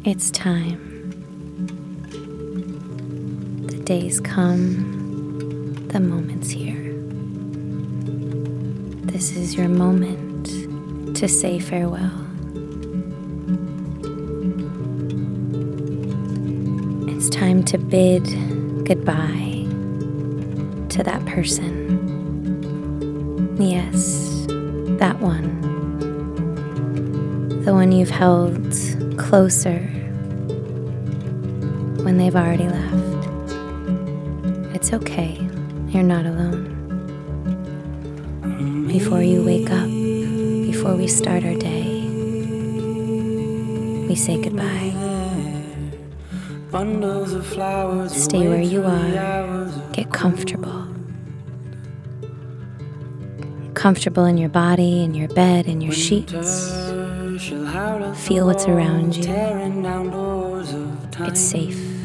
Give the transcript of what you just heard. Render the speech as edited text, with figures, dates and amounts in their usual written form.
It's time. The days come, the moment's here. This is your moment to say farewell. It's time to bid goodbye to that person. Yes, that one. The one you've held closer when they've already left. It's okay, you're not alone. Before you wake up, before we start our day, we say goodbye. Stay where you are, get comfortable. Comfortable in your body, in your bed, in your sheets. Feel what's around you. It's safe.